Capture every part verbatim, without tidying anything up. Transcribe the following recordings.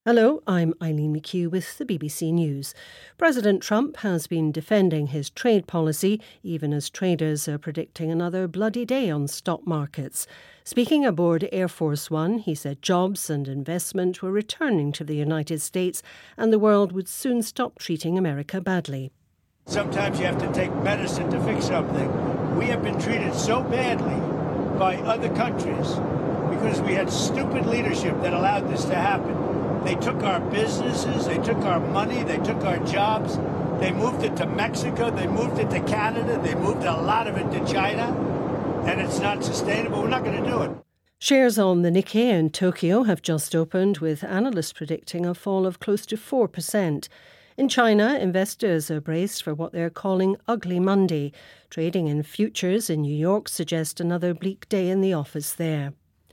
Hello, I'm Eileen McHugh with the B B C News. President Trump has been defending his trade policy, even as traders are predicting another bloody day on stock markets. Speaking aboard Air Force One, he said jobs and investment were returning to the United States and the world would soon stop treating America badly. Sometimes you have to take medicine to fix something. We have been treated so badly by other countries because we had stupid leadership that allowed this to happen. They took our businesses, they took our money, they took our jobs, they moved it to Mexico, they moved it to Canada, they moved a lot of it to China, and it's not sustainable. We're not going to do it. Shares on the Nikkei in Tokyo have just opened, with analysts predicting a fall of close to four percent. In China, investors are braced for what they're calling Ugly Monday. Trading in futures in New York suggests another bleak day in the office there.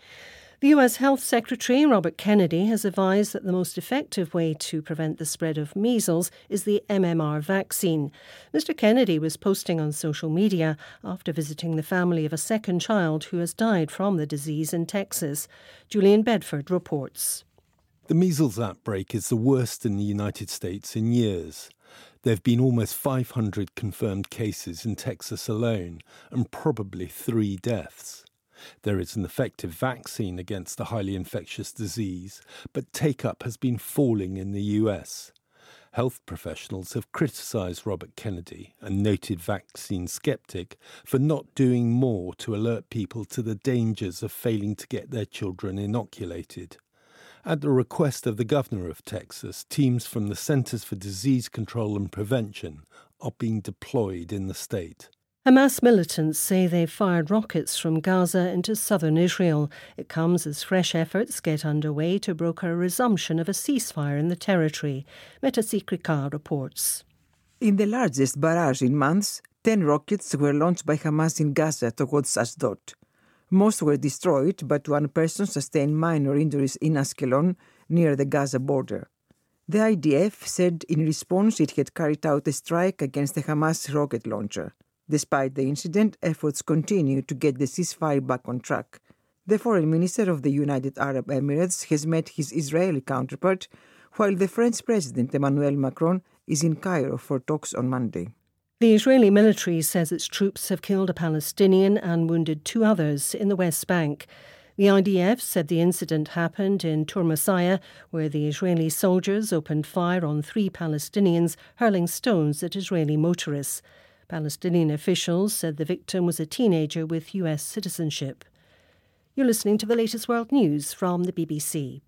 The U S Health Secretary, Robert Kennedy, has advised that the most effective way to prevent the spread of measles is the M M R vaccine. Mister Kennedy was posting on social media after visiting the family of a second child who has died from the disease in Texas. Julian Bedford reports. The measles outbreak is the worst in the United States in years. There have been almost five hundred confirmed cases in Texas alone and probably three deaths. There is an effective vaccine against the highly infectious disease, but take-up has been falling in the U S. Health professionals have criticised Robert Kennedy, a noted vaccine sceptic, for not doing more to alert people to the dangers of failing to get their children inoculated. At the request of the governor of Texas, teams from the Centers for Disease Control and Prevention are being deployed in the state. Hamas militants say they've fired rockets from Gaza into southern Israel. It comes as fresh efforts get underway to broker a resumption of a ceasefire in the territory. Meta Sikrika reports. In the largest barrage in months, ten rockets were launched by Hamas in Gaza towards Ashdod. Most were destroyed, but one person sustained minor injuries in Askelon, near the Gaza border. The I D F said in response it had carried out a strike against the Hamas rocket launcher. Despite the incident, efforts continue to get the ceasefire back on track. The foreign minister of the United Arab Emirates has met his Israeli counterpart, while the French President Emmanuel Macron is in Cairo for talks on Monday. The Israeli military says its troops have killed a Palestinian and wounded two others in the West Bank. The I D F said the incident happened in Turmasaya, where the Israeli soldiers opened fire on three Palestinians, hurling stones at Israeli motorists. Palestinian officials said the victim was a teenager with U S citizenship. You're listening to the latest world news from the B B C.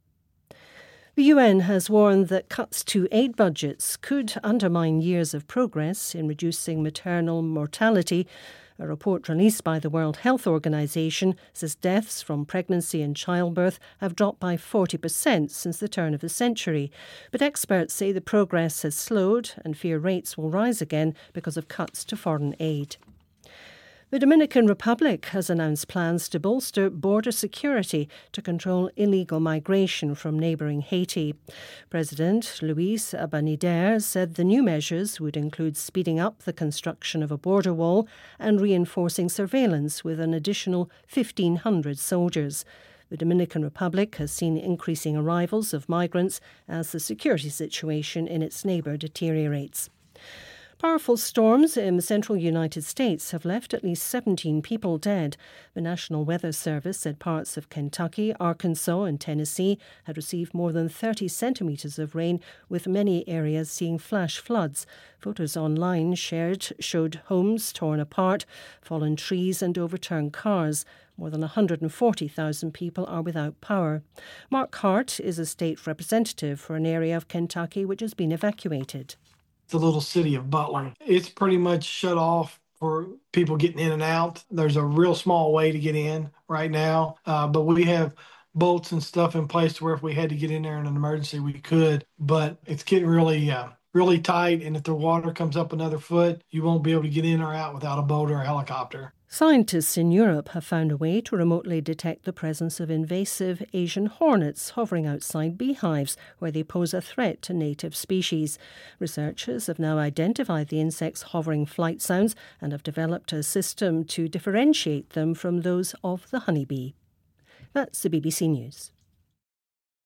The U N has warned that cuts to aid budgets could undermine years of progress in reducing maternal mortality. A report released by the World Health Organization says deaths from pregnancy and childbirth have dropped by forty percent since the turn of the century. But experts say the progress has slowed and fear rates will rise again because of cuts to foreign aid. The Dominican Republic has announced plans to bolster border security to control illegal migration from neighbouring Haiti. President Luis Abinader said the new measures would include speeding up the construction of a border wall and reinforcing surveillance with an additional fifteen hundred soldiers. The Dominican Republic has seen increasing arrivals of migrants as the security situation in its neighbour deteriorates. Powerful storms in the central United States have left at least seventeen people dead. The National Weather Service said parts of Kentucky, Arkansas and Tennessee had received more than thirty centimetres of rain, with many areas seeing flash floods. Photos online shared showed homes torn apart, fallen trees and overturned cars. More than one hundred forty thousand people are without power. Mark Hart is a state representative for an area of Kentucky which has been evacuated. The little city of Butler. It's pretty much shut off for people getting in and out. There's a real small way to get in right now, uh, but we have bolts and stuff in place to where if we had to get in there in an emergency, we could. But it's getting really, uh, really tight, and if the water comes up another foot, you won't be able to get in or out without a boat or a helicopter. Scientists in Europe have found a way to remotely detect the presence of invasive Asian hornets hovering outside beehives, where they pose a threat to native species. Researchers have now identified the insects' hovering flight sounds and have developed a system to differentiate them from those of the honeybee. That's the B B C News.